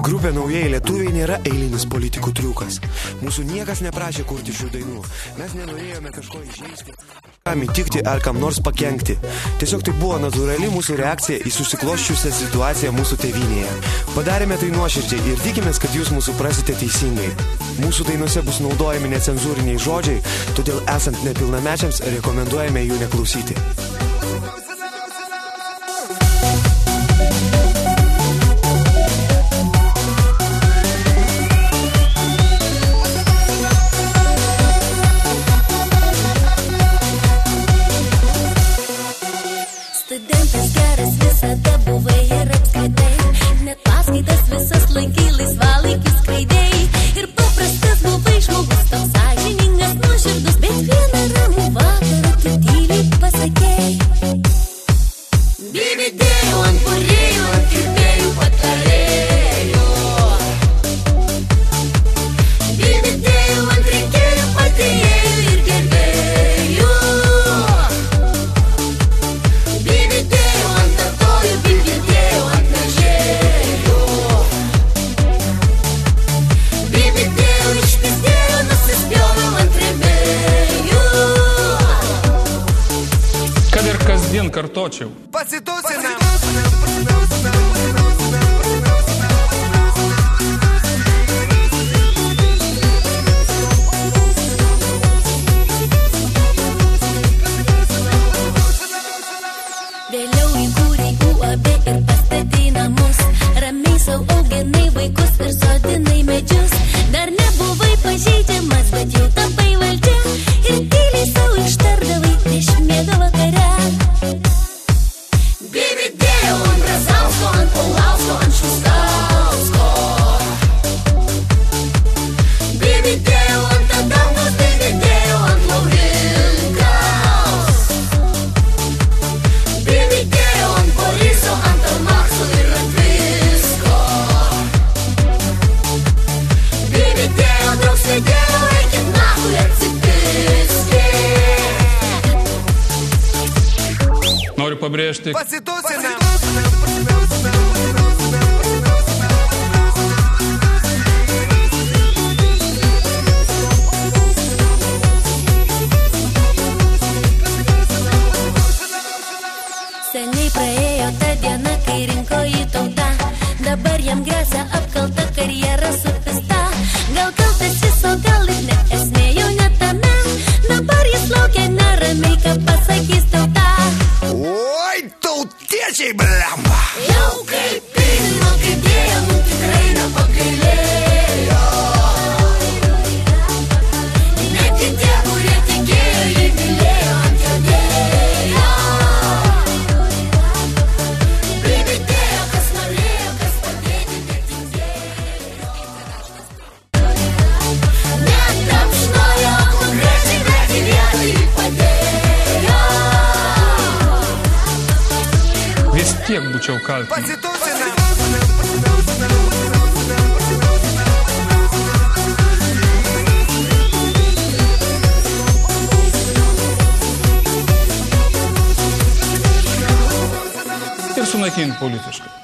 Grupė Naujieji lietuviai nėra eilinis politikų triukas. Mūsų niekas neprašė kurti šių dainų. Mes nenorėjome kažko įžeisti, kam įtikti ar kam nors pakenkti. Tiesiog tai buvo natūrali mūsų reakcija į susiklosčiusią situaciją mūsų tėvynėje. Padarėme tai nuoširdžiai ir tikimės, kad jūs mūsų suprasite teisingai. Mūsų dainuose bus naudojami necenzūriniai žodžiai, todėl esant nepilnamečiams rekomenduojame jų neklausyti. Studentas geras visada buvai ir apskritai, net paskaitas visas lankai, laisvalaikį skraidėjai ir paprastas buvai žmogus, toks sąžiningas, nuoširdus, bet vieną ramų vakarą tu tyliai pasakėjai. Bibidėjau ant kūrėjų, ant kirpėjų patarėjų. Bibidėjau ant rinkėjų, padėjėjų ir gerbėjų. Kad ir kasdien kartočiau. Pasitusinam! Vėliau įkūrei UAB ir pastatei namus, ramiai sau auginai vaikus ir sodinai medžius. Dar nebuvai pažeidžiamas, bet jau tapai valdžia ir tyliai sau ištardavai prieš miegą vakare. Bibidėjau ant Brazausko, ant Paulausko, ant Šustausko. Bibidėjau ant Adamkaus, bibidėjau ant Laurinkaus. Bibidėjau ant Boriso, ant Armakso ir ant visko. Bibidėjau, daug sėdėjau, eikit nachui atsipiskit. Noriu pabrėžti. Pasitusinam! Seniai praėjo ta diena, kai rinko į tautą. Dabar jam grėsia apkalta, karjera supista. Gal kaltas jis, o gal ir ne, esmė jau ne tame. Dabar jis laukia neramiai, ką pasakys tauta. Oi, tautiečiai, blemba! Jau kaip pirmo, kaip dėjo, nu tikrai nepagailėjo. Net ir tie, kurie tikėjo, jį mylėjo, ant jo dėjo. Bibidėjo, kas norėjo, kas padėti, netingėjo. Netapšnojo konkrečiai, bet į vietą jį padėjo. Vis tiek būčiau kaltinęs. Pasitusinam! Ir sunaikint politiškai.